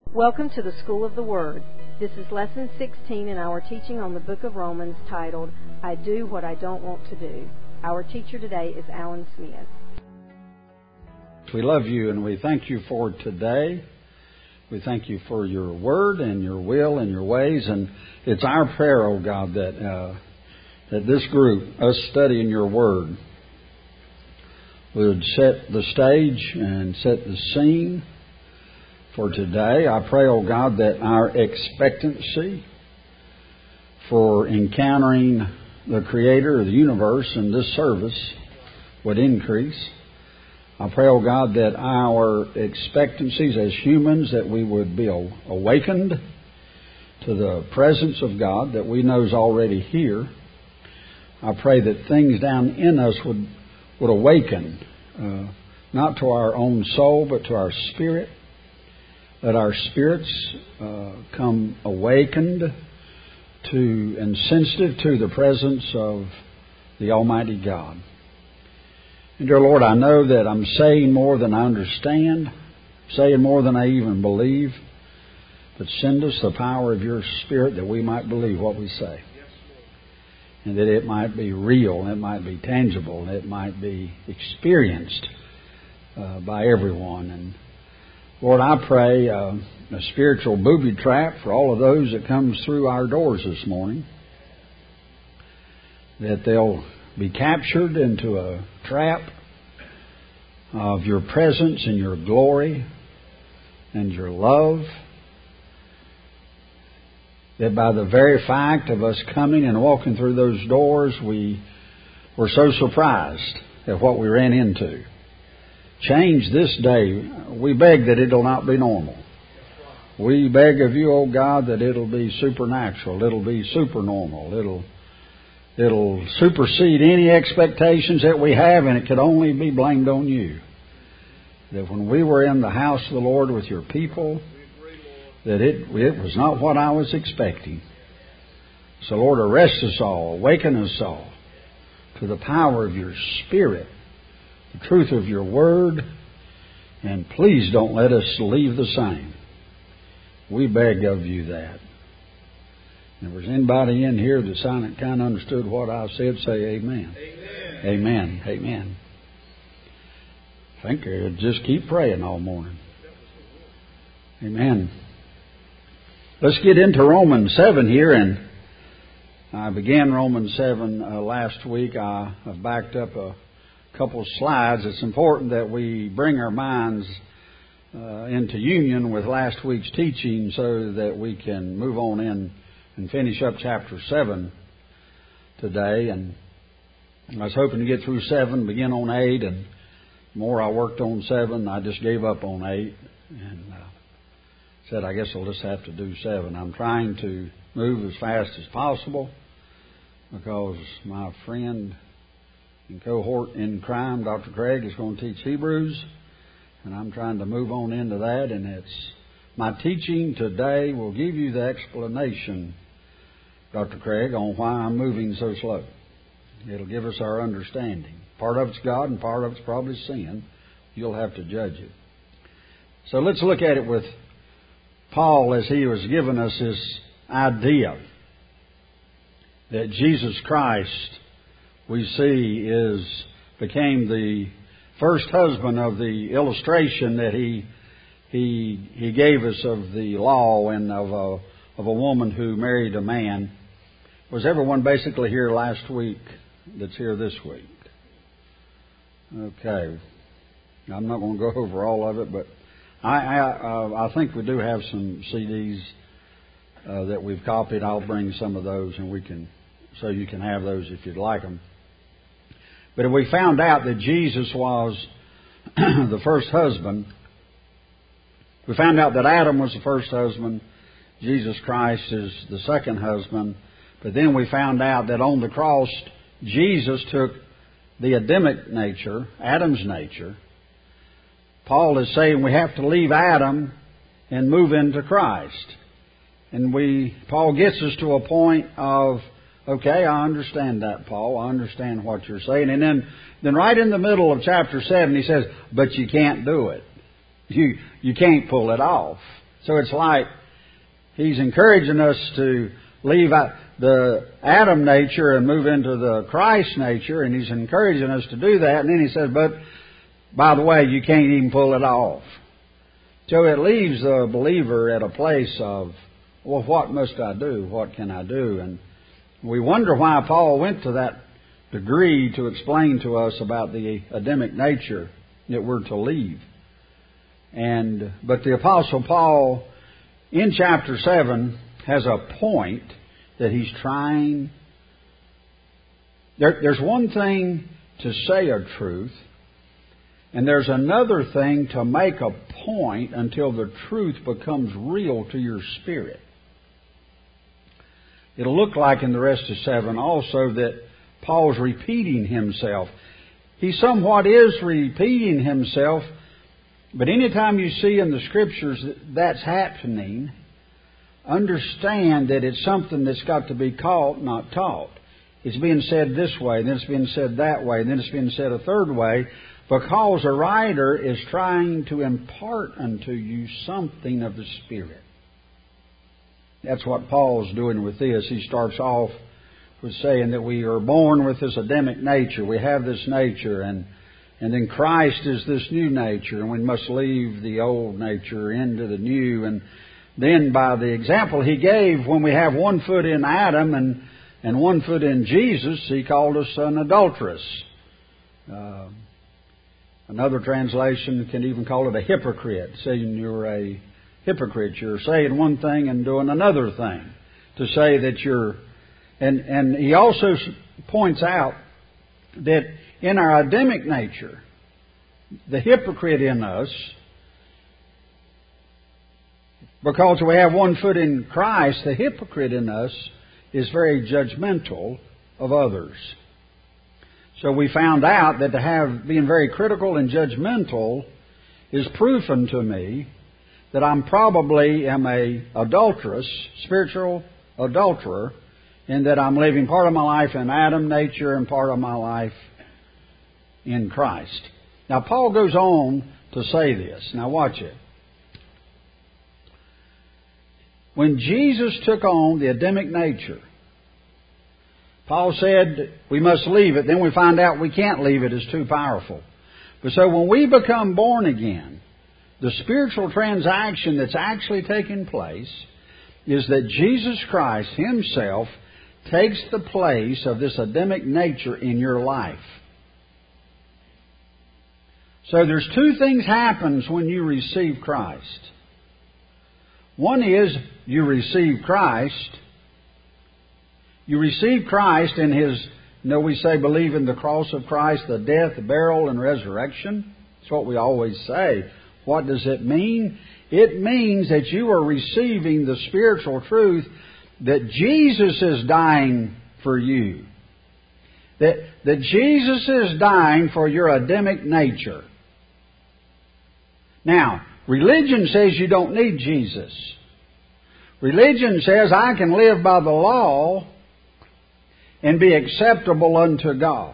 Welcome to the School of the Word. This is Lesson 16 in our teaching on the book of Romans titled, I Do What I Don't Want to Do. Our teacher today is Alan Smith. We love you and we thank you for today. We thank you for your word and your will and your ways. And it's our prayer, oh God, that this group, us studying your word, would set the stage and set the scene for today. I pray, oh God, that our expectancy for encountering the Creator of the universe in this service would increase. I pray, oh God, that our expectancies as humans, that we would be awakened to the presence of God that we know is already here. I pray that things down in us would awaken, not to our own soul, but to our spirit. Let our spirits come awakened to and sensitive to the presence of the Almighty God. And dear Lord, I know that I'm saying more than I understand, saying more than I even believe, but send us the power of your Spirit that we might believe what we say. And that it might be real, and it might be tangible, and it might be experienced by everyone. And Lord, I pray a spiritual booby trap for all of those that comes through our doors this morning, that they'll be captured into a trap of your presence and your glory and your love, that by the very fact of us coming and walking through those doors, we were so surprised at what we ran into. Change this day. We beg that it'll not be normal. We beg of you, oh God, that it'll be supernatural. It'll be supernormal. It'll supersede any expectations that we have, and it could only be blamed on you. That when we were in the house of the Lord with your people, that it was not what I was expecting. So Lord, arrest us all, awaken us all to the power of your Spirit, the truth of your word, and please don't let us leave the same. We beg of you that. If there's anybody in here that kind of understood what I said, say amen. Amen. Amen. Amen. I think I'd just keep praying all morning. Amen. Let's get into Romans 7 here, and I began Romans 7 last week. I've backed up a couple of slides. It's important that we bring our minds into union with last week's teaching so that we can move on in and finish up chapter 7 today. And I was hoping to get through 7, begin on 8, and the more I worked on 7, I just gave up on 8 and said, I guess I'll just have to do 7. I'm trying to move as fast as possible because my friend and cohort in crime, Dr. Craig, is going to teach Hebrews, and I'm trying to move on into that, and it's my teaching today will give you the explanation, Dr. Craig, on why I'm moving so slow. It'll give us our understanding. Part of it's God and part of it's probably sin. You'll have to judge it. So let's look at it with Paul as he was giving us this idea that Jesus Christ, we see, became the first husband of the illustration that he gave us of the law and of a woman who married a man. Was everyone basically here last week that's here this week? Okay. I'm not going to go over all of it, but I think we do have some CDs that we've copied. I'll bring some of those, and so you can have those if you'd like them. But if we found out that Jesus was the first husband, we found out that Adam was the first husband, Jesus Christ is the second husband, but then we found out that on the cross, Jesus took the Adamic nature, Adam's nature. Paul is saying we have to leave Adam and move into Christ. And Paul gets us to a point of, okay, I understand that, Paul. I understand what you're saying. And then right in the middle of chapter 7, he says, but you can't do it. You can't pull it off. So it's like He's encouraging us to leave out the Adam nature and move into the Christ nature, and He's encouraging us to do that. And then He says, but, by the way, you can't even pull it off. So it leaves the believer at a place of, well, what must I do? What can I do? And we wonder why Paul went to that degree to explain to us about the Adamic nature that we're to leave. But the Apostle Paul, in chapter 7, has a point that he's trying. There's one thing to say a truth, and there's another thing to make a point until the truth becomes real to your spirit. It'll look like in the rest of 7 also that Paul's repeating himself. He somewhat is repeating himself, but anytime you see in the Scriptures that's happening, understand that it's something that's got to be caught, not taught. It's being said this way, then it's being said that way, then it's being said a third way, because a writer is trying to impart unto you something of the Spirit. That's what Paul's doing with this. He starts off with saying that we are born with this Adamic nature. We have this nature, and then Christ is this new nature, and we must leave the old nature into the new. And then by the example he gave, when we have one foot in Adam and one foot in Jesus, he called us an adulteress. Another translation can even call it a hypocrite, saying you're a hypocrite. You're saying one thing and doing another thing. To say that you're... And he also points out that in our Adamic nature, the hypocrite in us, because we have one foot in Christ, the hypocrite in us is very judgmental of others. So we found out that being very critical and judgmental is proven to me that I'm probably am a adulteress, spiritual adulterer, in that I'm living part of my life in Adam nature and part of my life in Christ. Now Paul goes on to say this. Now watch it. When Jesus took on the Adamic nature, Paul said we must leave it. Then we find out we can't leave it. It's too powerful. But so when we become born again, the spiritual transaction that's actually taking place is that Jesus Christ Himself takes the place of this Adamic nature in your life. So there's two things happens when you receive Christ. One is you receive Christ. You receive Christ in His, we say believe in the cross of Christ, the death, the burial, and resurrection. That's what we always say. What does it mean? It means that you are receiving the spiritual truth that Jesus is dying for you. That Jesus is dying for your Adamic nature. Now, religion says you don't need Jesus. Religion says I can live by the law and be acceptable unto God.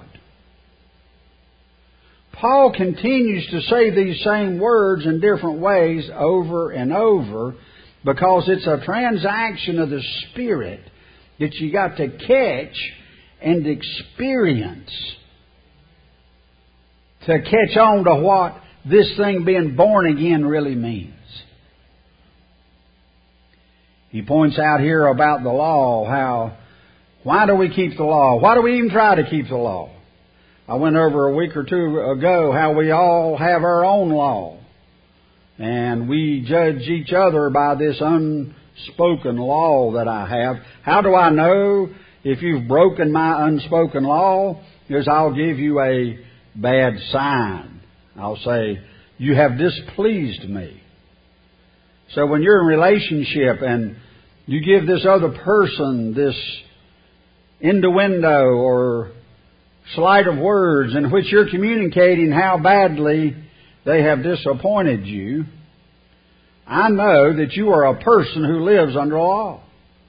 Paul continues to say these same words in different ways over and over because it's a transaction of the Spirit that you got to catch and experience to catch on to what this thing being born again really means. He points out here about the law, why do we keep the law? Why do we even try to keep the law? I went over a week or two ago how we all have our own law. And we judge each other by this unspoken law that I have. How do I know if you've broken my unspoken law? Is I'll give you a bad sign. I'll say, you have displeased me. So when you're in a relationship and you give this other person this innuendo or sleight of words in which you're communicating how badly they have disappointed you, I know that you are a person who lives under law.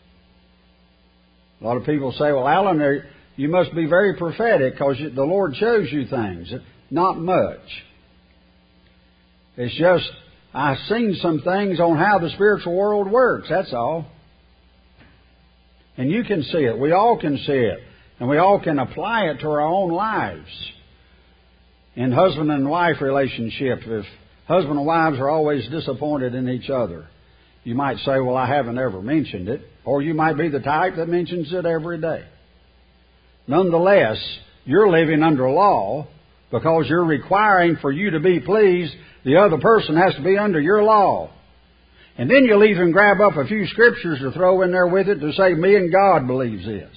A lot of people say, well, Alan, you must be very prophetic because the Lord shows you things. Not much. It's just I've seen some things on how the spiritual world works, that's all. And you can see it. We all can see it. And we all can apply it to our own lives. In husband and wife relationship, if husband and wives are always disappointed in each other, you might say, well, I haven't ever mentioned it. Or you might be the type that mentions it every day. Nonetheless, you're living under law because you're requiring for you to be pleased, the other person has to be under your law. And then you'll even grab up a few scriptures to throw in there with it to say, me and God believes this.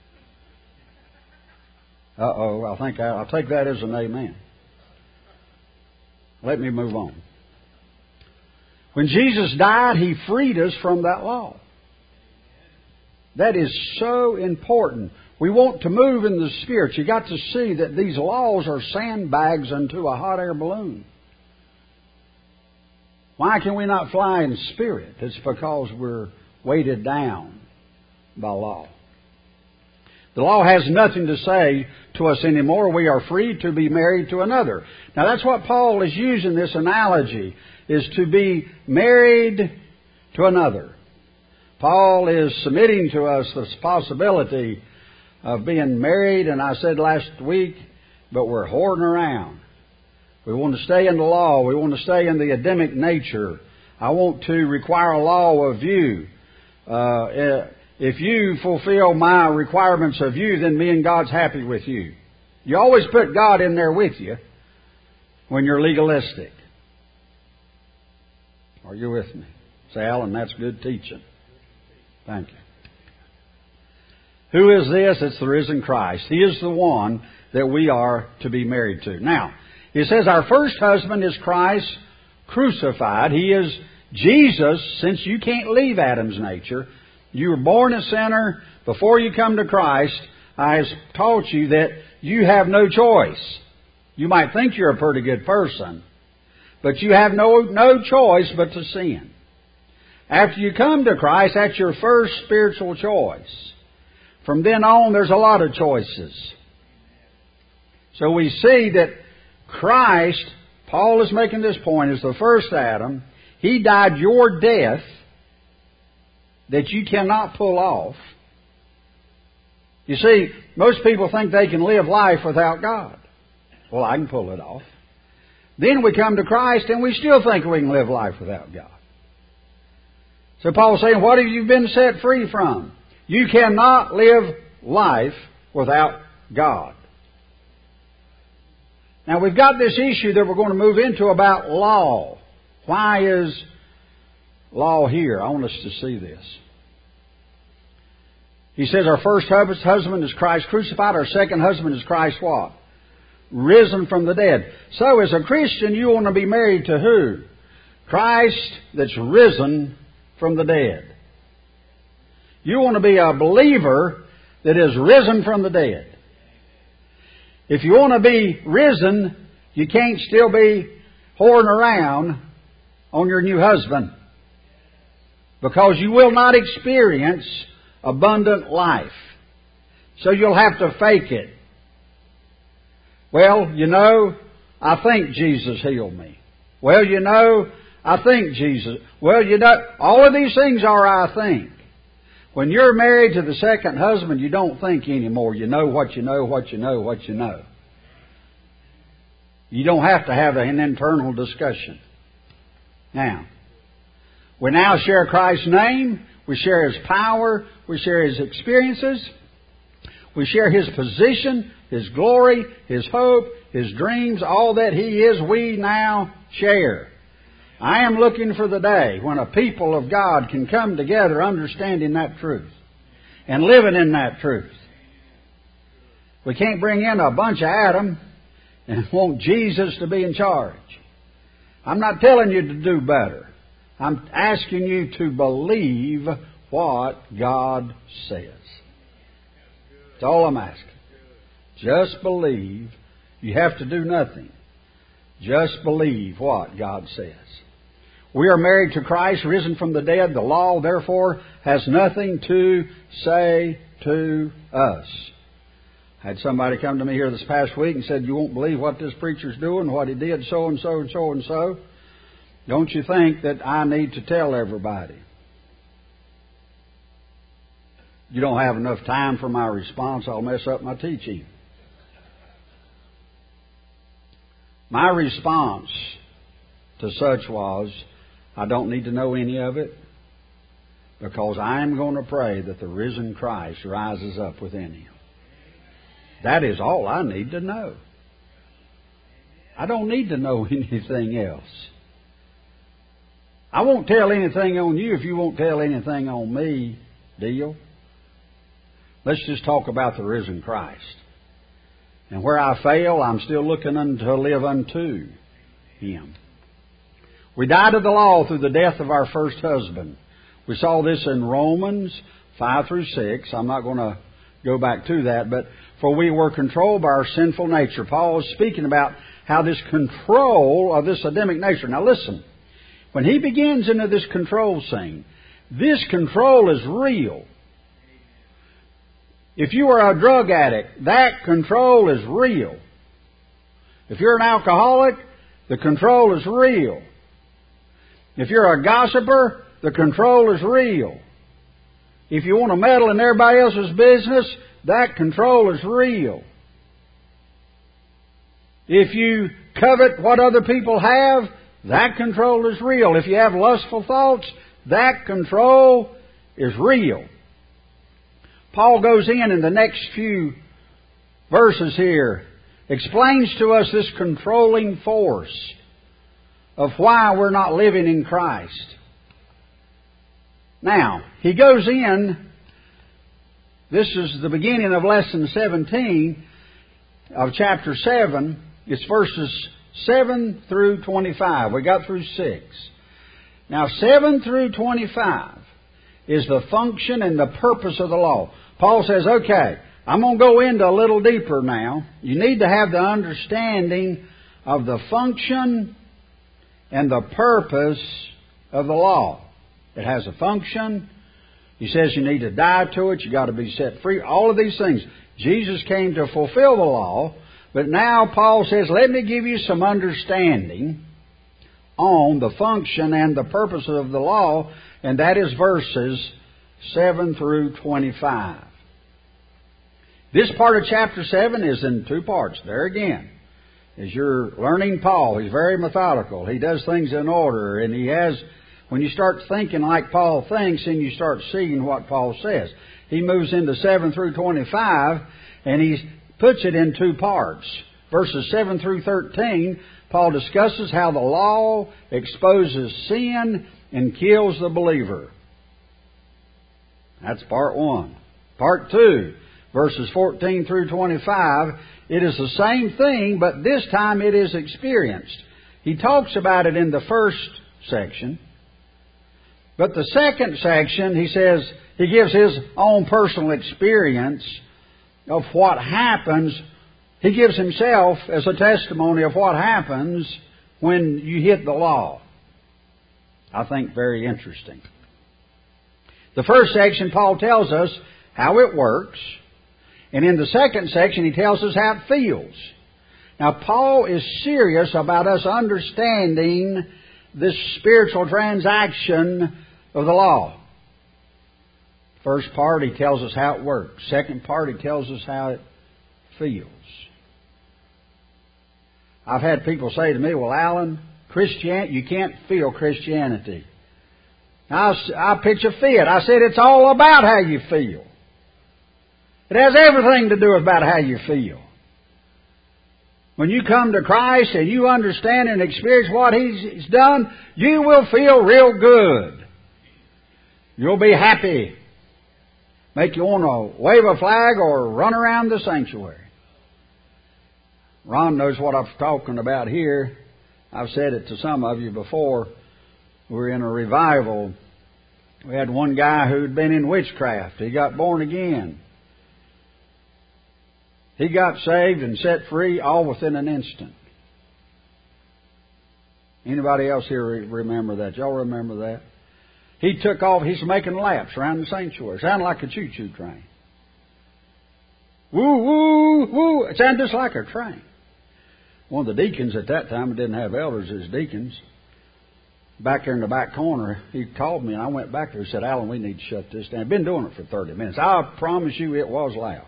I think I'll take that as an amen. Let me move on. When Jesus died, He freed us from that law. That is so important. We want to move in the Spirit. You got to see that these laws are sandbags unto a hot air balloon. Why can we not fly in spirit? It's because we're weighted down by law. The law has nothing to say to us anymore. We are free to be married to another. Now that's what Paul is using this analogy, is to be married to another. Paul is submitting to us this possibility of being married, and I said last week, but we're hoarding around. We want to stay in the law. We want to stay in the Adamic nature. I want to require a law of you. If you fulfill my requirements of you, then me and God's happy with you. You always put God in there with you when you're legalistic. Are you with me? Say, Alan, that's good teaching. Thank you. Who is this? It's the risen Christ. He is the one that we are to be married to. Now, it says our first husband is Christ crucified. He is Jesus, since you can't leave Adam's nature. You were born a sinner. Before you come to Christ, I have taught you that you have no choice. You might think you're a pretty good person, but you have no choice but to sin. After you come to Christ, that's your first spiritual choice. From then on, there's a lot of choices. So we see that Christ, Paul is making this point, is the first Adam. He died your death that you cannot pull off. You see, most people think they can live life without God. Well, I can pull it off. Then we come to Christ and we still think we can live life without God. So Paul's saying, what have you been set free from? You cannot live life without God. Now we've got this issue that we're going to move into about law. Why is law here? I want us to see this. He says our first husband is Christ crucified. Our second husband is Christ what? Risen from the dead. So as a Christian, you want to be married to who? Christ that's risen from the dead. You want to be a believer that is risen from the dead. If you want to be risen, you can't still be whoring around on your new husband, because you will not experience abundant life. So you'll have to fake it. Well, I think Jesus healed me. Well, I think Jesus. Well, all of these things are I think. When you're married to the second husband, you don't think anymore. You know what you know, what you know, what you know. You don't have to have an internal discussion. Now, we now share Christ's name. We share His power. We share His experiences. We share His position, His glory, His hope, His dreams. All that He is, we now share. I am looking for the day when a people of God can come together understanding that truth and living in that truth. We can't bring in a bunch of Adam and want Jesus to be in charge. I'm not telling you to do better. I'm asking you to believe what God says. That's all I'm asking. Just believe. You have to do nothing. Just believe what God says. We are married to Christ, risen from the dead. The law, therefore, has nothing to say to us. I had somebody come to me here this past week and said, you won't believe what this preacher's doing, what he did, so and so and so and so. Don't you think that I need to tell everybody? You don't have enough time for my response, I'll mess up my teaching. My response to such was, I don't need to know any of it, because I am going to pray that the risen Christ rises up within you. That is all I need to know. I don't need to know anything else. I won't tell anything on you if you won't tell anything on me. Deal? Let's just talk about the risen Christ. And where I fail, I'm still looking to live unto Him. We died of the law through the death of our first husband. We saw this in Romans 5 through 6. I'm not going to go back to that, but for we were controlled by our sinful nature. Paul is speaking about how this control of this Adamic nature. Now listen, when he begins into this control scene, this control is real. If you are a drug addict, that control is real. If you're an alcoholic, the control is real. If you're a gossiper, the control is real. If you want to meddle in everybody else's business, that control is real. If you covet what other people have, that control is real. If you have lustful thoughts, that control is real. Paul goes in the next few verses here, explains to us this controlling force of why we're not living in Christ. Now, he goes in, this is the beginning of lesson 17 of chapter 7. It's verses 7 through 25. We got through 6. Now, 7 through 25 is the function and the purpose of the law. Paul says, okay, I'm going to go into a little deeper now. You need to have the understanding of the function and the purpose of the law. It has a function. He says you need to die to it. You got to be set free. All of these things. Jesus came to fulfill the law. But now Paul says, let me give you some understanding on the function and the purpose of the law. And that is verses 7 through 25. This part of chapter 7 is in two parts. There again, as you're learning Paul, he's very methodical. He does things in order. And he has, when you start thinking like Paul thinks, and you start seeing what Paul says. He moves into 7 through 25, and he puts it in two parts. Verses 7 through 13, Paul discusses how the law exposes sin and kills the believer. That's part 1. Part 2, verses 14 through 25, it is the same thing, but this time it is experienced. He talks about it in the first section. But the second section, he says, he gives his own personal experience of what happens. He gives himself as a testimony of what happens when you hit the law. I think very interesting. The first section, Paul tells us how it works. And in the second section, he tells us how it feels. Now, Paul is serious about us understanding this spiritual transaction of the law. First part, he tells us how it works. Second part, he tells us how it feels. I've had people say to me, well, Alan, you can't feel Christianity. I pitch a fit. I said, it's all about how you feel. It has everything to do about how you feel. When you come to Christ and you understand and experience what He's done, you will feel real good. You'll be happy. Make you want to wave a flag or run around the sanctuary. Ron knows what I'm talking about here. I've said it to some of you before. We were in a revival. We had one guy who'd been in witchcraft. He got born again. He got saved and set free all within an instant. Anybody else here remember that? Y'all remember that? He took off. He's making laps around the sanctuary. Sounded like a choo-choo train. Woo, woo, woo. It sounded just like a train. One of the deacons at that time, didn't have elders as deacons, back there in the back corner, he called me, and I went back there and said, Alan, we need to shut this down. I've been doing it for 30 minutes. I promise you it was loud.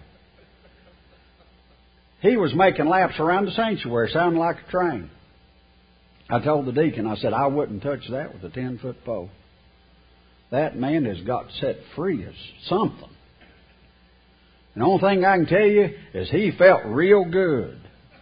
He was making laps around the sanctuary, sounding like a train. I told the deacon, I said, I wouldn't touch that with a 10-foot pole. That man has got set free as something. And the only thing I can tell you is he felt real good.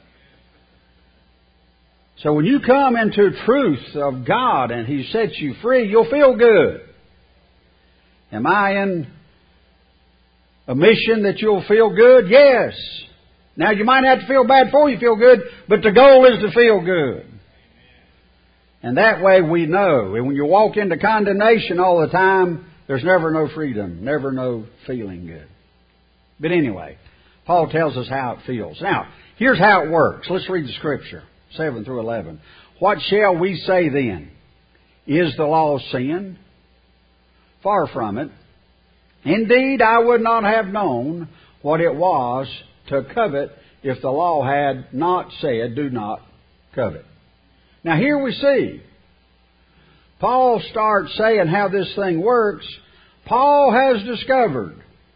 So when you come into truth of God and He sets you free, you'll feel good. Am I in a mission that you'll feel good? Yes. Now you might have to feel bad before you feel good, but the goal is to feel good. And that way we know. And when you walk into condemnation all the time, there's never no freedom, never no feeling good. But anyway, Paul tells us how it feels. Now, here's how it works. Let's read the Scripture, 7 through 11. What shall we say then? Is the law sin? Far from it. Indeed, I would not have known what it was to covet if the law had not said, do not covet. Now here we see, Paul starts saying how this thing works. Paul has discovered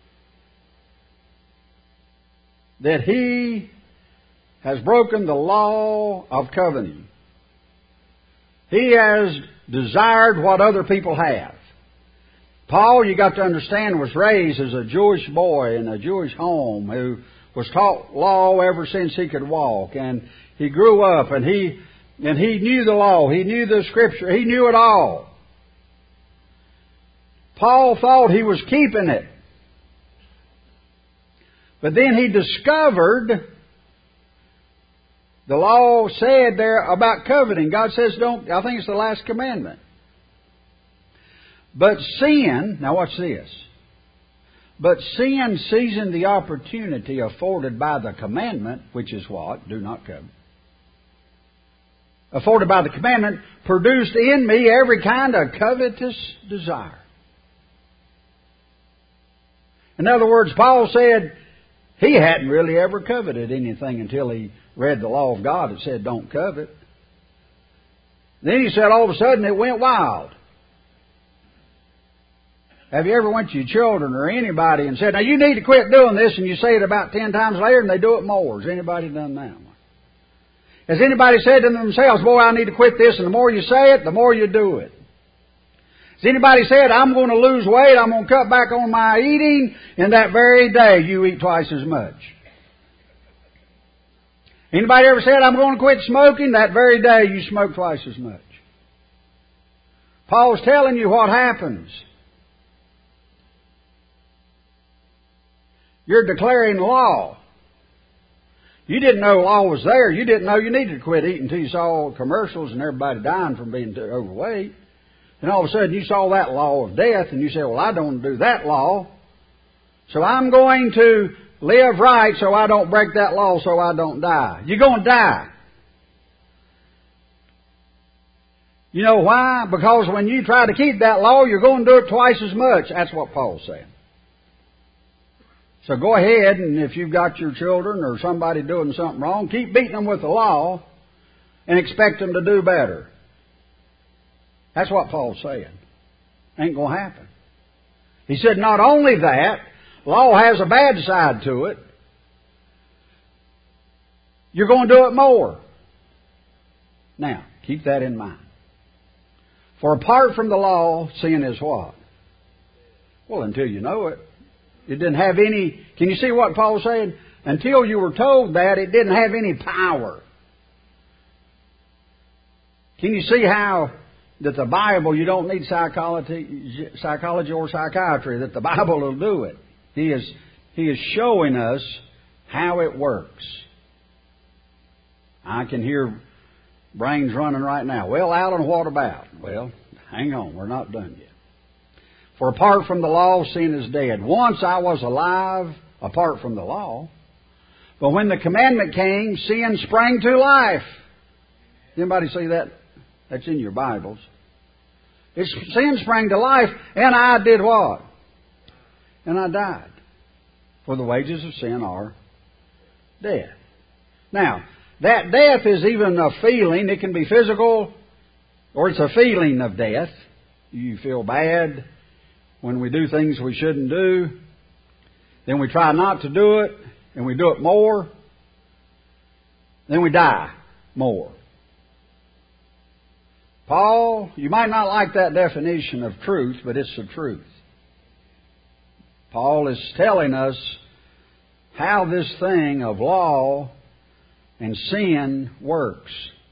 that he has broken the law of coveting. He has desired what other people have. Paul, you got to understand, was raised as a Jewish boy in a Jewish home who was taught law ever since he could walk. And he grew up and he knew the law. He knew the Scripture. He knew it all. Paul thought he was keeping it. But then he discovered the law said there about coveting. God says don't, I think it's the last commandment. But sin, now watch this. But sin, seizing the opportunity afforded by the commandment, which is what? Do not covet. Afforded by the commandment, produced in me every kind of covetous desire. In other words, Paul said he hadn't really ever coveted anything until he read the law of God that said don't covet. Then he said all of a sudden it went wild. Have you ever went to your children or anybody and said, now you need to quit doing this, and you say it about 10 times later and they do it more? Has anybody done that? Has anybody said to themselves, boy, I need to quit this, and the more you say it, the more you do it? Has anybody said, I'm going to lose weight, I'm going to cut back on my eating, and that very day you eat twice as much? Anybody ever said, I'm going to quit smoking, that very day you smoke twice as much? Paul's telling you what happens. You're declaring law. You didn't know law was there. You didn't know you needed to quit eating until you saw commercials and everybody dying from being overweight. And all of a sudden you saw that law of death and you said, well, I don't do that law. So I'm going to live right so I don't break that law so I don't die. You're going to die. You know why? Because when you try to keep that law, you're going to do it twice as much. That's what Paul's saying. So go ahead, and if you've got your children or somebody doing something wrong, keep beating them with the law and expect them to do better. That's what Paul's saying. Ain't going to happen. He said not only that, law has a bad side to it. You're going to do it more. Now, keep that in mind. For apart from the law, sin is what? Well, until you know it. It didn't have any... Can you see what Paul's saying? Until you were told that, it didn't have any power. Can you see how that the Bible, you don't need psychology or psychiatry, that the Bible will do it. He is showing us how it works. I can hear brains running right now. Well, Alan, what about? Well, hang on, we're not done yet. For apart from the law, sin is dead. Once I was alive apart from the law, but when the commandment came, sin sprang to life. Anybody see that? That's in your Bibles. Sin sprang to life, and I did what? And I died. For the wages of sin are death. Now, that death is even a feeling. It can be physical Or it's a feeling of death. You feel bad when we do things we shouldn't do. Then we try not to do it, and we do it more. Then we die more. Paul, you might not like that definition of truth, but it's the truth. Paul is telling us how this thing of law and sin works.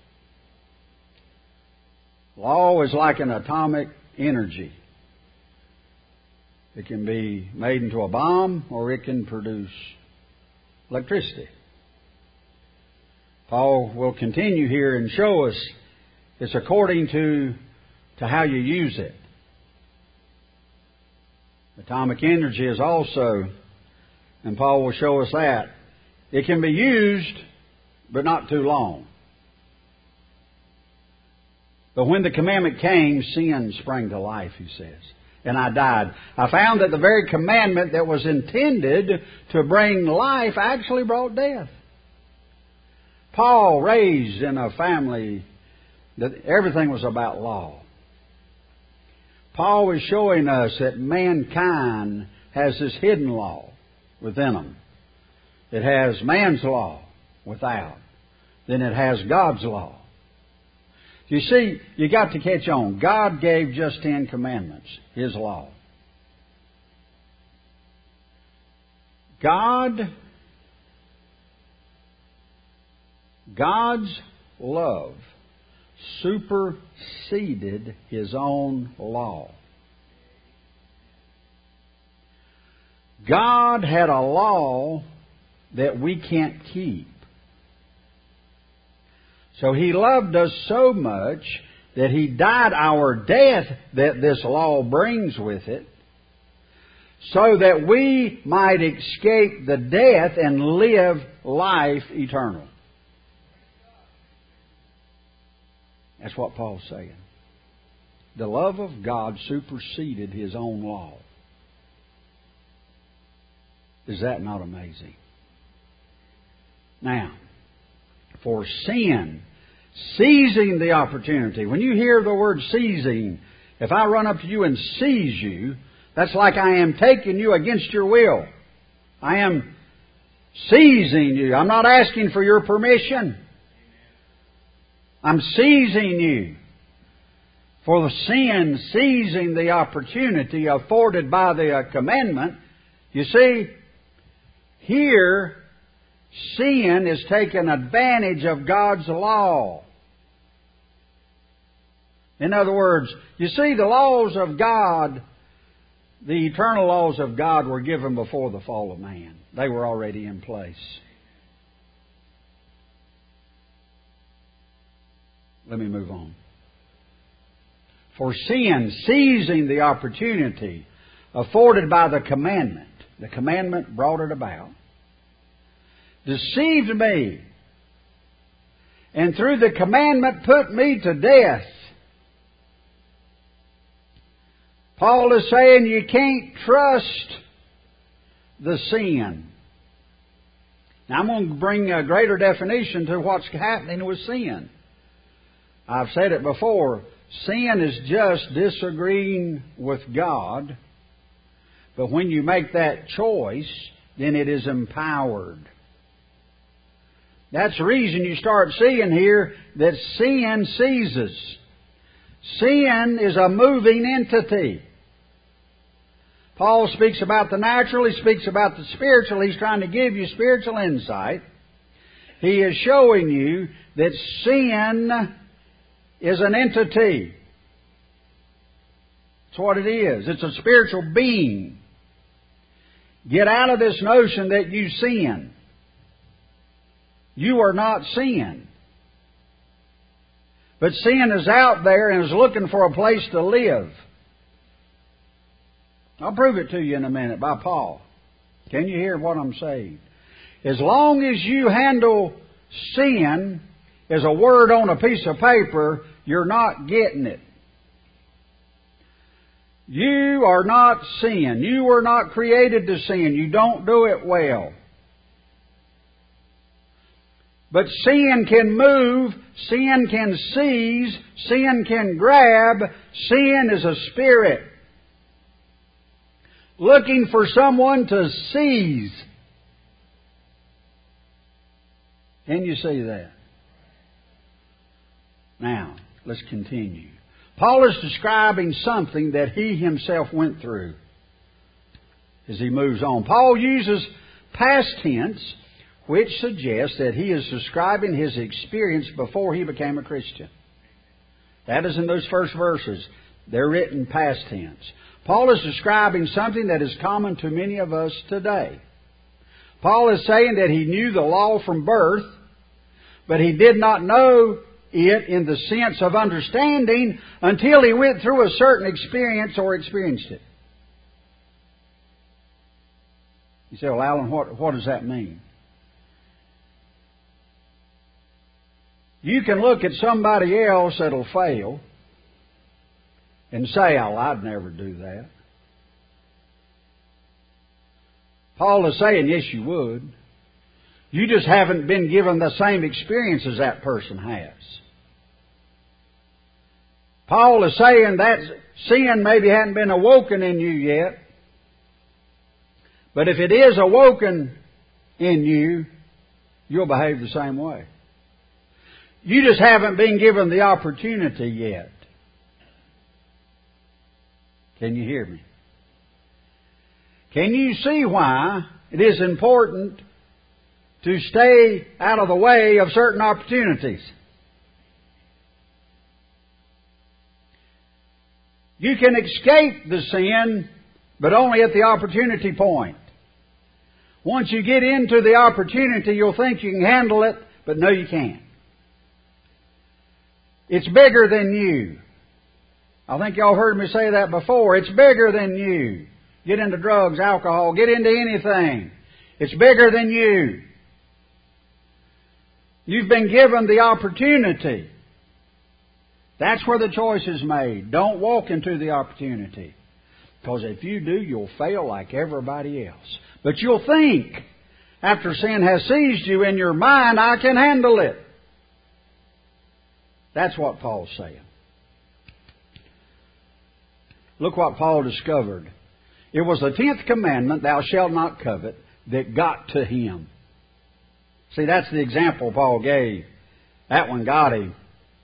Law is like an atomic energy. It can be made into a bomb, or it can produce electricity. Paul will continue here and show us it's according to how you use it. Atomic energy is also, and Paul will show us that, it can be used, but not too long. But when the commandment came, sin sprang to life, he says. And I died. I found that the very commandment that was intended to bring life actually brought death. Paul, raised in a family that everything was about law. Paul was showing us that mankind has this hidden law within them. It has man's law without. Then it has God's law. You see, you got to catch on. God gave just 10 commandments, His law. God's love superseded His own law. God had a law that we can't keep. So He loved us so much that He died our death that this law brings with it, so that we might escape the death and live life eternal. That's what Paul's saying. The love of God superseded His own law. Is that not amazing? Now, for sin, seizing the opportunity. When you hear the word seizing, if I run up to you and seize you, that's like I am taking you against your will. I am seizing you. I'm not asking for your permission. I'm seizing you. For the sin, seizing the opportunity afforded by the commandment. You see, here, sin is taking advantage of God's law. In other words, you see, the laws of God, the eternal laws of God, were given before the fall of man. They were already in place. Let me move on. For sin, seizing the opportunity afforded by the commandment brought it about, deceived me, and through the commandment put me to death. Paul is saying you can't trust the sin. Now I'm going to bring a greater definition to what's happening with sin. I've said it before. Sin is just disagreeing with God. But when you make that choice, then it is empowered. That's the reason you start seeing here that sin seizes. Sin is a moving entity. Paul speaks about the natural, he speaks about the spiritual. He's trying to give you spiritual insight. He is showing you that sin is an entity. That's what it is. It's a spiritual being. Get out of this notion that you sin. You are not sin. But sin is out there and is looking for a place to live. I'll prove it to you in a minute by Paul. Can you hear what I'm saying? As long as you handle sin as a word on a piece of paper, you're not getting it. You are not sin. You were not created to sin. You don't do it well. But sin can move, sin can seize, sin can grab. Sin is a spirit looking for someone to seize. Can you see that? Now, let's continue. Paul is describing something that he himself went through as he moves on. Paul uses past tense, which suggests that he is describing his experience before he became a Christian. That is in those first verses. They're written past tense. Paul is describing something that is common to many of us today. Paul is saying that he knew the law from birth, but he did not know it in the sense of understanding until he went through a certain experience or experienced it. You say, well, Alan, what does that mean? You can look at somebody else that'll fail and say, oh, I'd never do that. Paul is saying, yes, you would. You just haven't been given the same experience as that person has. Paul is saying that sin maybe hadn't been awoken in you yet. But if it is awoken in you, you'll behave the same way. You just haven't been given the opportunity yet. Can you hear me? Can you see why it is important to stay out of the way of certain opportunities? You can escape the sin, but only at the opportunity point. Once you get into the opportunity, you'll think you can handle it, but no, you can't. It's bigger than you. I think y'all heard me say that before. It's bigger than you. Get into drugs, alcohol, get into anything. It's bigger than you. You've been given the opportunity. That's where the choice is made. Don't walk into the opportunity. Because if you do, you'll fail like everybody else. But you'll think, after sin has seized you in your mind, I can handle it. That's what Paul's saying. Look what Paul discovered. It was the 10th commandment, thou shalt not covet, that got to him. See, that's the example Paul gave. That one got him.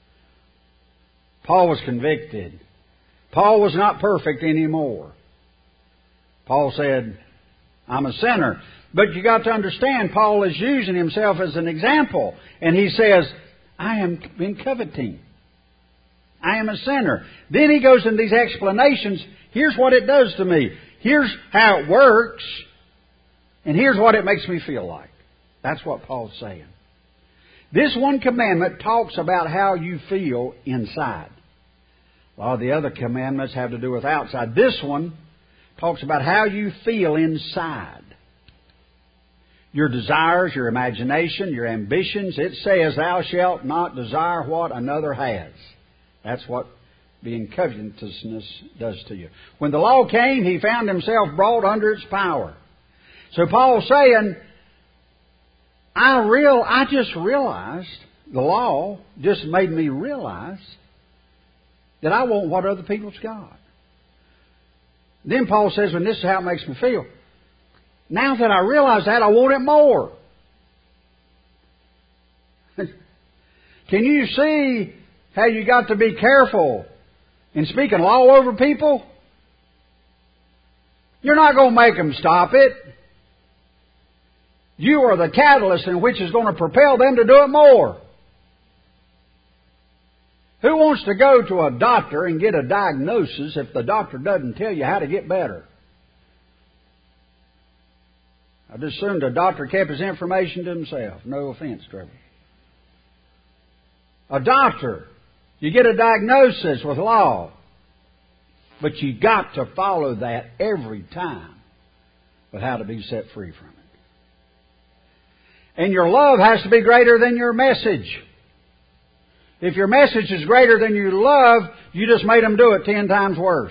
Paul was convicted. Paul was not perfect anymore. Paul said, I'm a sinner. But you got to understand, Paul is using himself as an example. And he says, I am been coveting. I am a sinner. Then he goes into these explanations. Here's what it does to me. Here's how it works. And here's what it makes me feel like. That's what Paul's saying. This one commandment talks about how you feel inside. A lot of the other commandments have to do with outside. This one talks about how you feel inside. Your desires, your imagination, your ambitions. It says, thou shalt not desire what another has. That's what being covetousness does to you. When the law came, he found himself brought under its power. So Paul's saying, I just realized, the law just made me realize that I want what other people's got. Then Paul says, and this is how it makes me feel. Now that I realize that, I want it more. Can you see how you got to be careful in speaking law over people? You're not going to make them stop it. You are the catalyst in which is going to propel them to do it more. Who wants to go to a doctor and get a diagnosis if the doctor doesn't tell you how to get better? I just assumed the doctor kept his information to himself. No offense, Trevor. A doctor, you get a diagnosis with law, but you got to follow that every time with how to be set free from it. And your love has to be greater than your message. If your message is greater than your love, you just made them do it 10 times worse.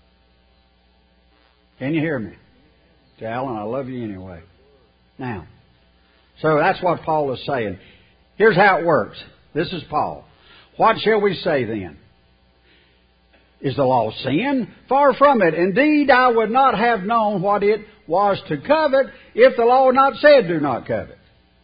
Can you hear me? Say, Alan, I love you anyway. Now, so that's what Paul is saying. Here's how it works. This is Paul. What shall we say then? Is the law sin? Far from it. Indeed, I would not have known what it was to covet if the law had not said, do not covet.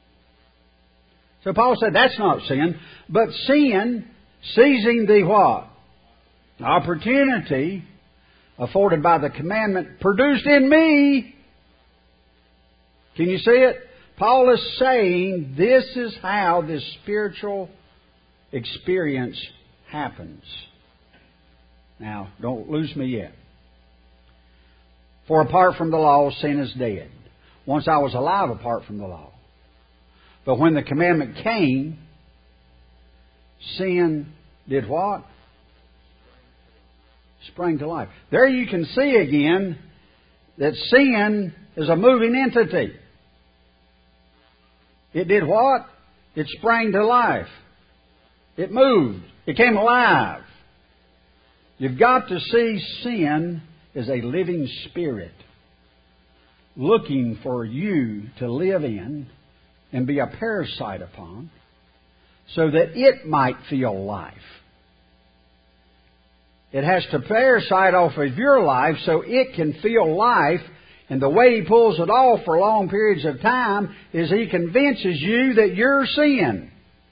So Paul said, that's not sin. But sin, seizing the what? Opportunity afforded by the commandment, produced in me. Can you see it? Paul is saying this is how this spiritual experience happens. Now, don't lose me yet. For apart from the law, sin is dead. Once I was alive apart from the law. But when the commandment came, sin did what? Sprang to life. There you can see again that sin is a moving entity. It did what? It sprang to life. It moved. It came alive. You've got to see sin as a living spirit looking for you to live in and be a parasite upon so that it might feel life. It has to parasite off of your life so it can feel life, and the way He pulls it off for long periods of time is He convinces you that you're sin.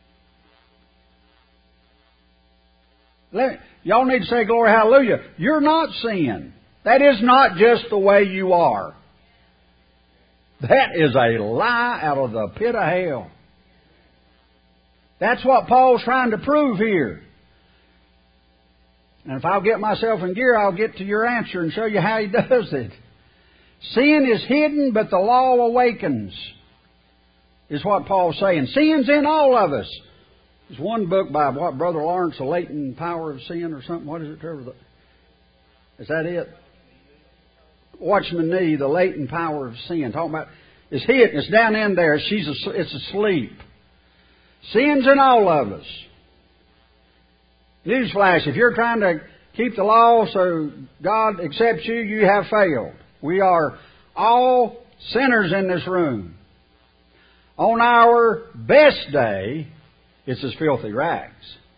Y'all need to say glory, hallelujah. You're not sin. That is not just the way you are. That is a lie out of the pit of hell. That's what Paul's trying to prove here. And if I'll get myself in gear, I'll get to your answer and show you how he does it. Sin is hidden, but the law awakens, is what Paul's saying. Sin's in all of us. There's one book by Brother Lawrence, The Latent Power of Sin or something. What is it, Trevor? Is that it? Watchman Nee, The Latent Power of Sin. Talking about it's hidden. It's down in there. It's asleep. Sin's in all of us. Newsflash, if you're trying to keep the law so God accepts you, you have failed. We are all sinners in this room. On our best day, it's as filthy rags.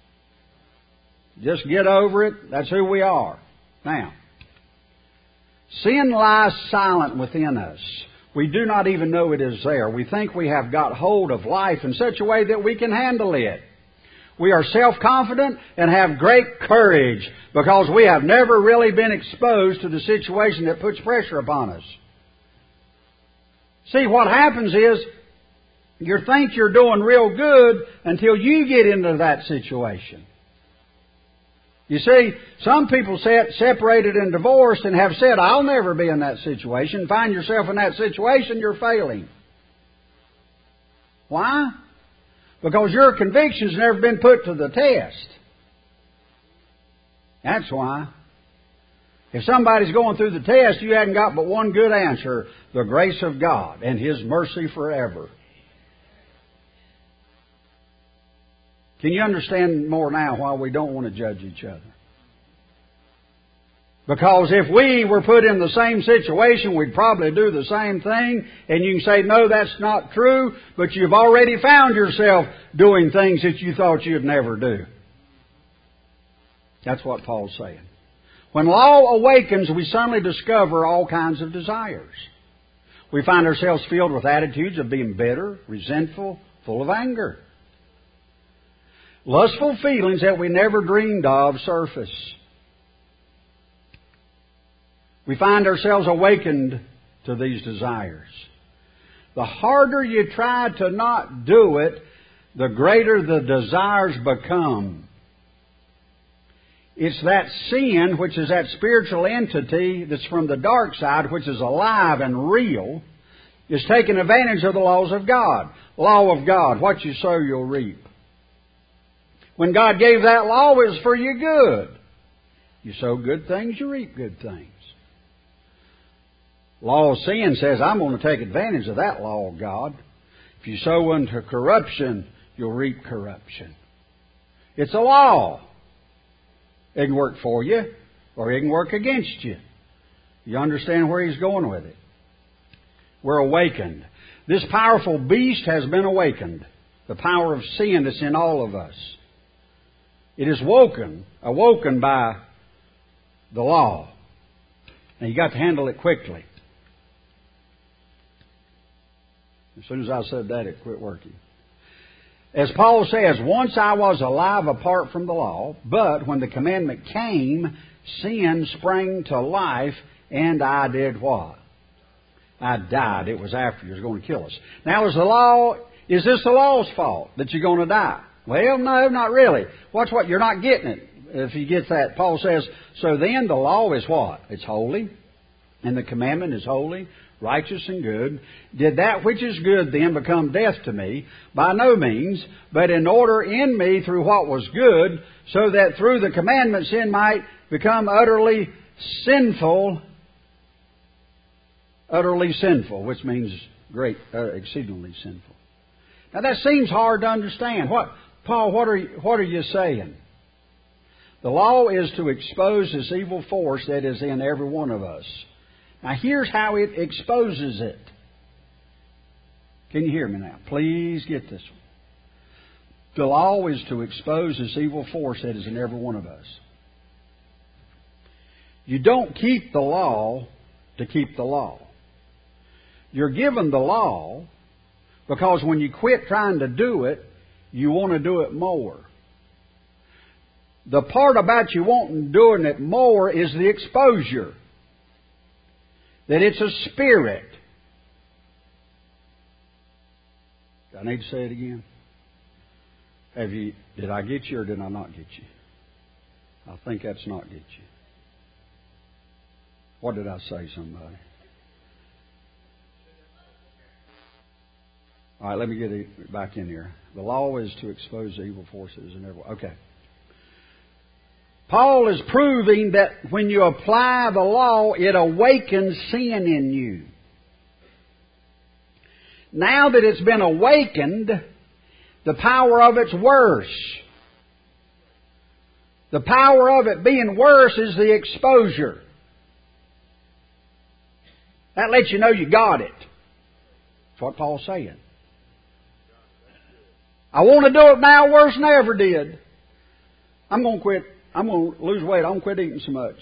Just get over it. That's who we are. Now, sin lies silent within us. We do not even know it is there. We think we have got hold of life in such a way that we can handle it. We are self-confident and have great courage because we have never really been exposed to the situation that puts pressure upon us. See, what happens is you think you're doing real good until you get into that situation. You see, some people separated and divorced and have said, I'll never be in that situation. Find yourself in that situation, you're failing. Why? Because your conviction's never been put to the test. That's why. If somebody's going through the test, you haven't got but one good answer: the grace of God and His mercy forever. Can you understand more now why we don't want to judge each other? Because if we were put in the same situation, we'd probably do the same thing. And you can say, no, that's not true, but you've already found yourself doing things that you thought you'd never do. That's what Paul's saying. When law awakens, we suddenly discover all kinds of desires. We find ourselves filled with attitudes of being bitter, resentful, full of anger. Lustful feelings that we never dreamed of surface. We find ourselves awakened to these desires. The harder you try to not do it, the greater the desires become. It's that sin, which is that spiritual entity that's from the dark side, which is alive and real, is taking advantage of the laws of God. Law of God, what you sow, you'll reap. When God gave that law, it was for your good. You sow good things, you reap good things. Law of sin says, I'm going to take advantage of that law of God. If you sow unto corruption, you'll reap corruption. It's a law. It can work for you, or it can work against you. You understand where he's going with it? We're awakened. This powerful beast has been awakened. The power of sin that's in all of us. It is awoken by the law. And you got to handle it quickly. As soon as I said that, it quit working. As Paul says, once I was alive apart from the law, but when the commandment came, sin sprang to life, and I did what? I died. It was after. He was going to kill us. Now, is this the law's fault that you're going to die? Well, no, not really. Watch what? You're not getting it. If you get that, Paul says, so then the law is what? It's holy. And the commandment is holy, righteous, and good. Did that which is good then become death to me? By no means, but in order in me through what was good, so that through the commandment sin might become utterly sinful, which means exceedingly sinful. Now that seems hard to understand. Paul, what are you saying? The law is to expose this evil force that is in every one of us. Now here's how it exposes it. Can you hear me now? Please get this one. The law is to expose this evil force that is in every one of us. You don't keep the law to keep the law. You're given the law because when you quit trying to do it, you want to do it more. The part about you wanting doing it more is the exposure. That it's a spirit. Do I need to say it again? Did I get you or did I not get you? I think that's not get you. What did I say, somebody? All right, let me get it back in here. The law is to expose the evil forces in everyone. Okay. Paul is proving that when you apply the law, it awakens sin in you. Now that it's been awakened, the power of it's worse. The power of it being worse is the exposure. That lets you know you got it. That's what Paul's saying. I want to do it now worse than I ever did. I'm going to quit. I'm going to lose weight. I'm going to quit eating so much.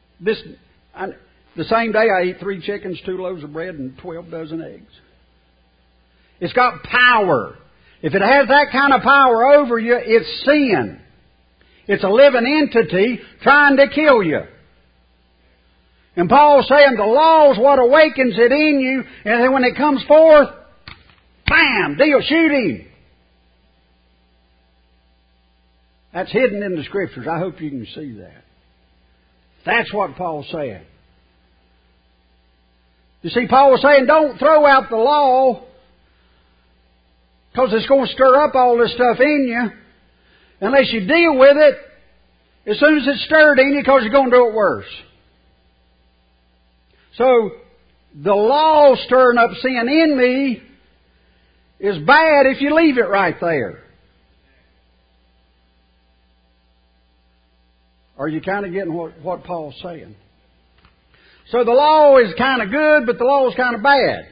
The same day I eat 3 chickens, 2 loaves of bread, and 12 dozen eggs. It's got power. If it has that kind of power over you, it's sin. It's a living entity trying to kill you. And Paul's saying the law is what awakens it in you, and then when it comes forth, bam, deal, shoot him. That's hidden in the Scriptures. I hope you can see that. That's what Paul's saying. You see, Paul was saying, don't throw out the law because it's going to stir up all this stuff in you unless you deal with it as soon as it's stirred in you because you're going to do it worse. So, the law stirring up sin in me is bad if you leave it right there. Are you kind of getting what Paul's saying? So the law is kind of good, but the law is kind of bad.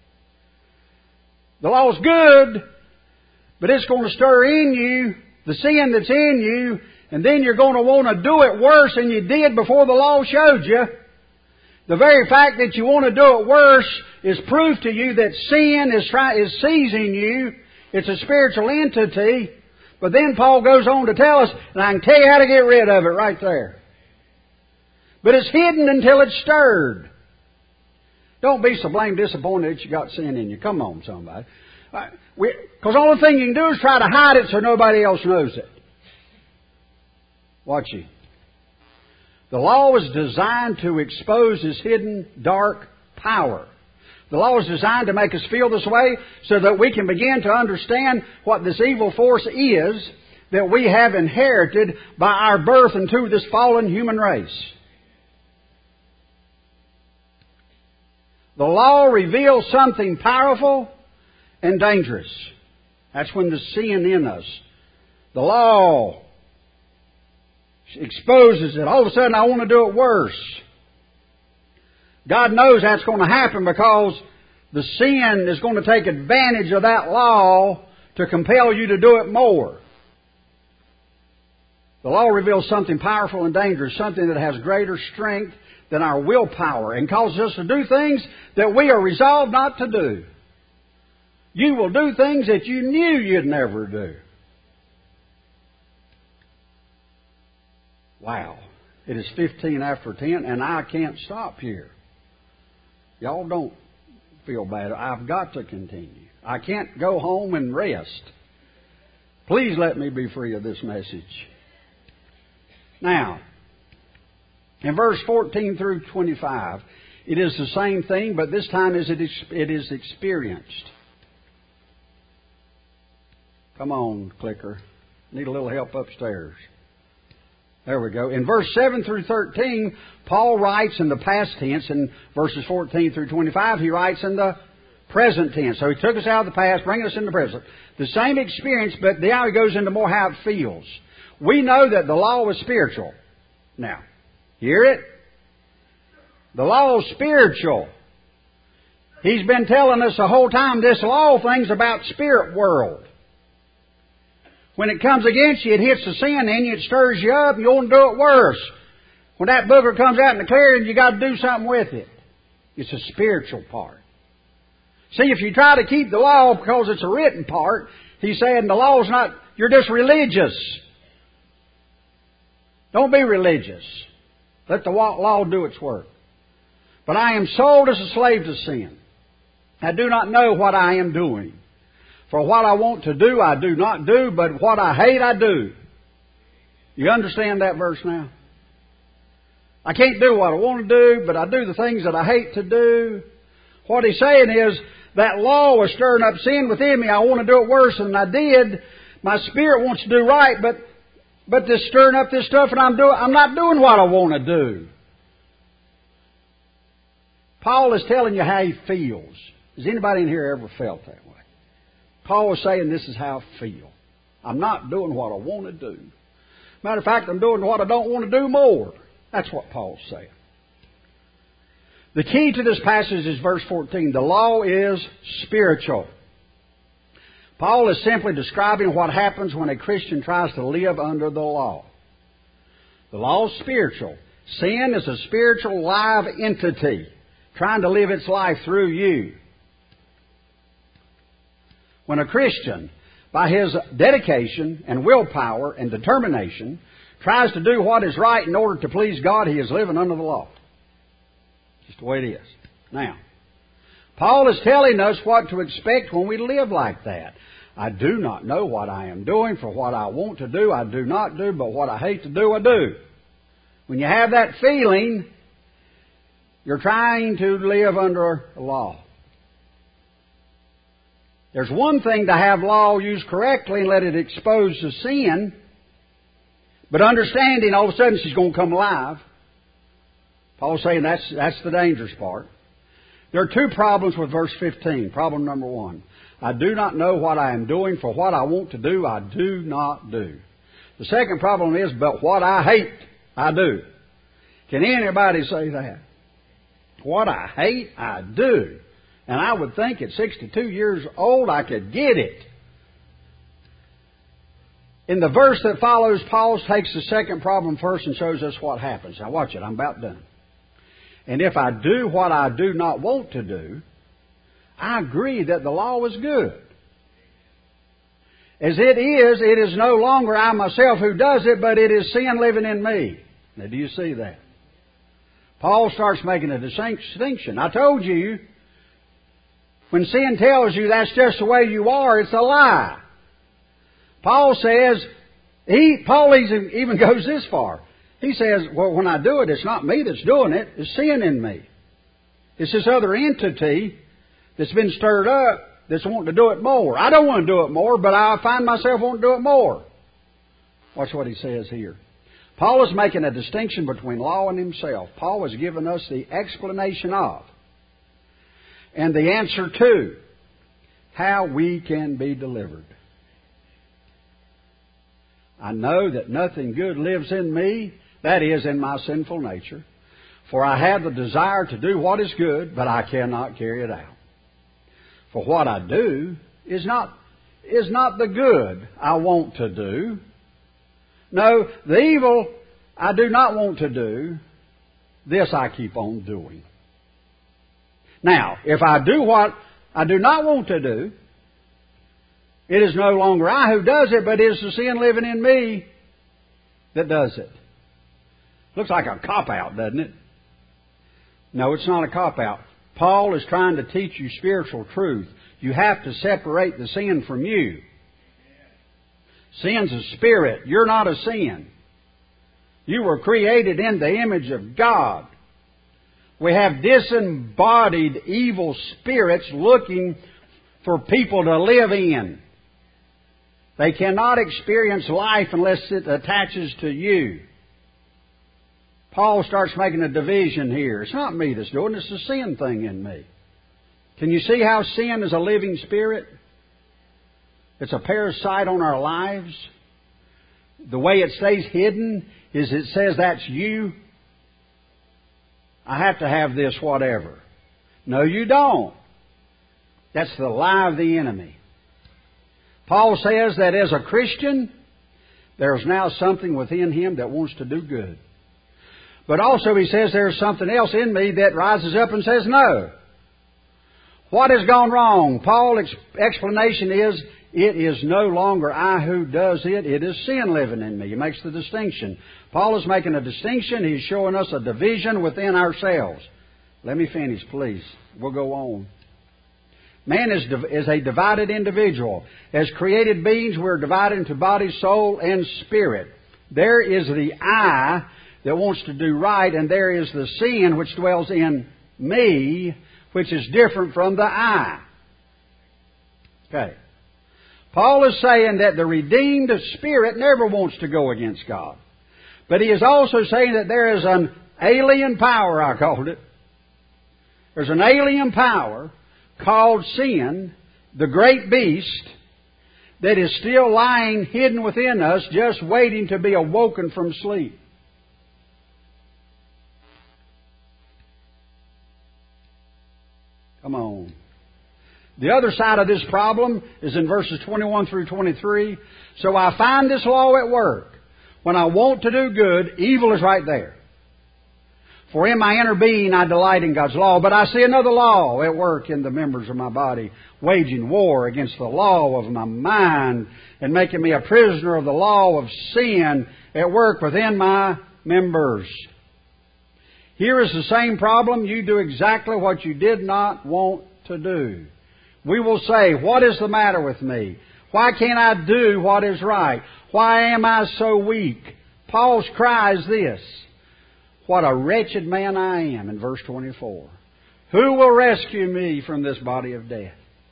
The law is good, but it's going to stir in you the sin that's in you, and then you're going to want to do it worse than you did before the law showed you. The very fact that you want to do it worse is proof to you that sin is seizing you. It's a spiritual entity. But then Paul goes on to tell us, and I can tell you how to get rid of it right there. But it's hidden until it's stirred. Don't be so blame disappointed that you got sin in you. Come on, somebody. Because the only thing you can do is try to hide it so nobody else knows it. Watch you. The law is designed to expose this hidden dark power. The law is designed to make us feel this way so that we can begin to understand what this evil force is that we have inherited by our birth into this fallen human race. The law reveals something powerful and dangerous. That's when the sin in us. The law exposes it. All of a sudden I want to do it worse. God knows that's going to happen because the sin is going to take advantage of that law to compel you to do it more. The law reveals something powerful and dangerous, something that has greater strength than our willpower and causes us to do things that we are resolved not to do. You will do things that you knew you'd never do. Wow. It is 15 after 10 and I can't stop here. Y'all don't feel bad. I've got to continue. I can't go home and rest. Please let me be free of this message. Now, in verse 14 through 25, it is the same thing, but this time it is experienced. Come on, clicker. Need a little help upstairs. There we go. In verse 7 through 13, Paul writes in the past tense. In verses 14 through 25, he writes in the present tense. So he took us out of the past, bringing us into the present. The same experience, but now he goes into more how it feels. We know that the law was spiritual. Now, hear it? The law is spiritual. He's been telling us the whole time this law thing's about spirit world. When it comes against you, it hits the sin in you, it stirs you up, and you want to do it worse. When that booger comes out in the clearing, you got to do something with it. It's a spiritual part. See, if you try to keep the law because it's a written part, he's saying the law's not, you're just religious. Don't be religious. Let the law do its work. But I am sold as a slave to sin. I do not know what I am doing. For what I want to do, I do not do, but what I hate, I do. You understand that verse now? I can't do what I want to do, but I do the things that I hate to do. What he's saying is, that law was stirring up sin within me. I want to do it worse than I did. My spirit wants to do right, but this stirring up this stuff, and I'm not doing what I want to do. Paul is telling you how he feels. Has anybody in here ever felt that way? Paul was saying this is how I feel. I'm not doing what I want to do. Matter of fact, I'm doing what I don't want to do more. That's what Paul's saying. The key to this passage is verse 14. The law is spiritual. Paul is simply describing what happens when a Christian tries to live under the law. The law is spiritual. Sin is a spiritual live entity trying to live its life through you. When a Christian, by his dedication and willpower and determination, tries to do what is right in order to please God, he is living under the law. Just the way it is. Now, Paul is telling us what to expect when we live like that. I do not know what I am doing, for what I want to do, I do not do, but what I hate to do, I do. When you have that feeling, you're trying to live under a law. There's one thing to have law used correctly and let it expose the sin, but understanding all of a sudden she's going to come alive. Paul's saying that's the dangerous part. There are two problems with verse 15. Problem number one, I do not know what I am doing, for what I want to do, I do not do. The second problem is, but what I hate, I do. Can anybody say that? What I hate, I do. And I would think at 62 years old, I could get it. In the verse that follows, Paul takes the second problem first and shows us what happens. Now watch it, I'm about done. And if I do what I do not want to do, I agree that the law is good. As it is no longer I myself who does it, but it is sin living in me. Now do you see that? Paul starts making a distinction. I told you, when sin tells you that's just the way you are, it's a lie. Paul says, Paul even goes this far. He says, well, when I do it, it's not me that's doing it. It's sin in me. It's this other entity that's been stirred up that's wanting to do it more. I don't want to do it more, but I find myself wanting to do it more. Watch what he says here. Paul is making a distinction between law and himself. Paul has given us the explanation of and the answer to how we can be delivered. I know that nothing good lives in me, that is, in my sinful nature. For I have the desire to do what is good, but I cannot carry it out. For what I do is not is not the good I want to do. No, the evil I do not want to do, this I keep on doing. Now, if I do what I do not want to do, it is no longer I who does it, but it is the sin living in me that does it. Looks like a cop-out, doesn't it? No, it's not a cop-out. Paul is trying to teach you spiritual truth. You have to separate the sin from you. Sin's a spirit. You're not a sin. You were created in the image of God. We have disembodied evil spirits looking for people to live in. They cannot experience life unless it attaches to you. Paul starts making a division here. It's not me that's doing it, it's the sin thing in me. Can you see how sin is a living spirit? It's a parasite on our lives. The way it stays hidden is it says that's you. I have to have this whatever. No, you don't. That's the lie of the enemy. Paul says that as a Christian, there's now something within him that wants to do good. But also he says there's something else in me that rises up and says no. What has gone wrong? Paul's explanation is, it is no longer I who does it. It is sin living in me. He makes the distinction. Paul is making a distinction. He's showing us a division within ourselves. Let me finish, please. We'll go on. Man is a divided individual. As created beings, we're divided into body, soul, and spirit. There is the I that wants to do right, and there is the sin which dwells in me, which is different from the I. Okay. Paul is saying that the redeemed spirit never wants to go against God. But he is also saying that there is an alien power, I called it. There's an alien power called sin, the great beast, that is still lying hidden within us, just waiting to be awoken from sleep. Come on. The other side of this problem is in verses 21 through 23. So I find this law at work. When I want to do good, evil is right there. For in my inner being I delight in God's law, but I see another law at work in the members of my body, waging war against the law of my mind and making me a prisoner of the law of sin at work within my members. Here is the same problem. You do exactly what you did not want to do. We will say, what is the matter with me? Why can't I do what is right? Why am I so weak? Paul's cry is this: what a wretched man I am, in verse 24. Who will rescue me from this body of death?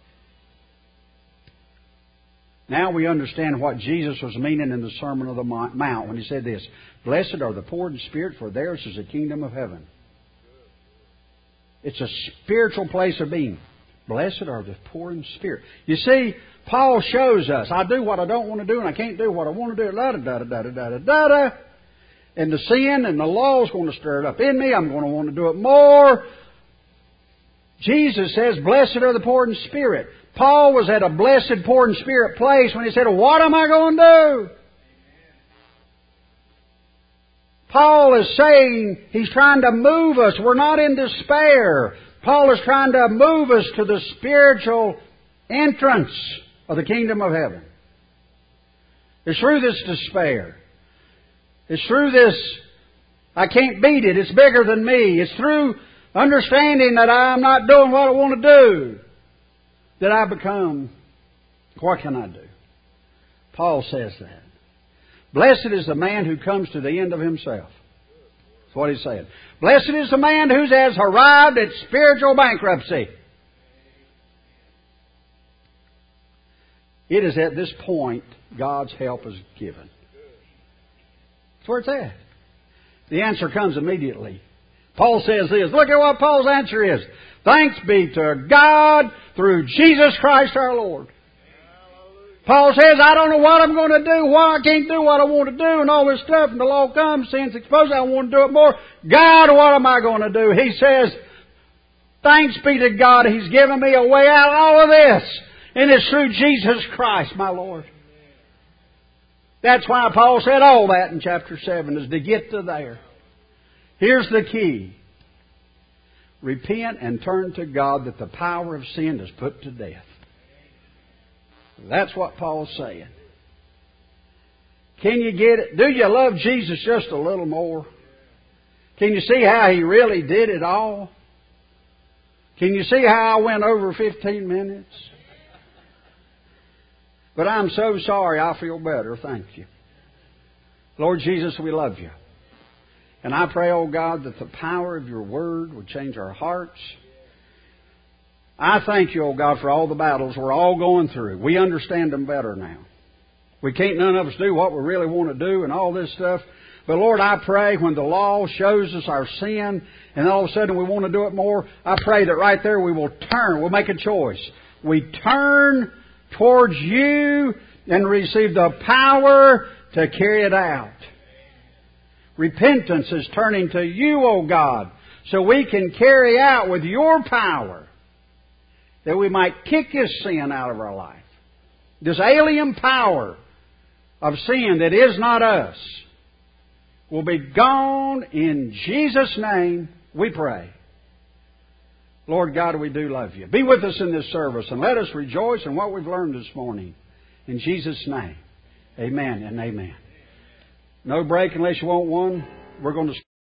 Now we understand what Jesus was meaning in the Sermon on the Mount when He said this: blessed are the poor in spirit, for theirs is the kingdom of heaven. It's a spiritual place of being. Blessed are the poor in spirit. You see, Paul shows us, I do what I don't want to do, and I can't do what I want to do. Da-da-da-da-da-da-da-da. And the sin and the law is going to stir it up in me. I'm going to want to do it more. Jesus says, blessed are the poor in spirit. Paul was at a blessed poor in spirit place when he said, what am I going to do? Paul is saying he's trying to move us. We're not in despair. Paul is trying to move us to the spiritual entrance of the kingdom of heaven. It's through this despair. It's through this, I can't beat it, it's bigger than me. It's through understanding that I'm not doing what I want to do that I become, what can I do? Paul says that. Blessed is the man who comes to the end of himself. That's what he's saying. Blessed is the man who has arrived at spiritual bankruptcy. It is at this point God's help is given. That's where it's at. The answer comes immediately. Paul says this. Look at what Paul's answer is. Thanks be to God through Jesus Christ our Lord. Paul says, I don't know what I'm going to do, why I can't do what I want to do, and all this stuff, and the law comes, sin's exposed, I want to do it more. God, what am I going to do? He says, thanks be to God, He's given me a way out of all of this. And it's through Jesus Christ, my Lord. That's why Paul said all that in chapter 7, is to get to there. Here's the key. Repent and turn to God that the power of sin is put to death. That's what Paul's saying. Can you get it? Do you love Jesus just a little more? Can you see how He really did it all? Can you see how I went over 15 minutes? But I'm so sorry. I feel better. Thank you. Lord Jesus, we love You. And I pray, oh God, that the power of Your Word would change our hearts. I thank You, oh God, for all the battles we're all going through. We understand them better now. None of us do what we really want to do and all this stuff. But Lord, I pray when the law shows us our sin and all of a sudden we want to do it more, I pray that right there we will turn. We'll make a choice. We turn towards You and receive the power to carry it out. Repentance is turning to You, O God, so we can carry out with Your power that we might kick this sin out of our life. This alien power of sin that is not us will be gone in Jesus' name, we pray. Lord God, we do love You. Be with us in this service and let us rejoice in what we've learned this morning. In Jesus' name, amen and amen. No break unless you want one. We're going to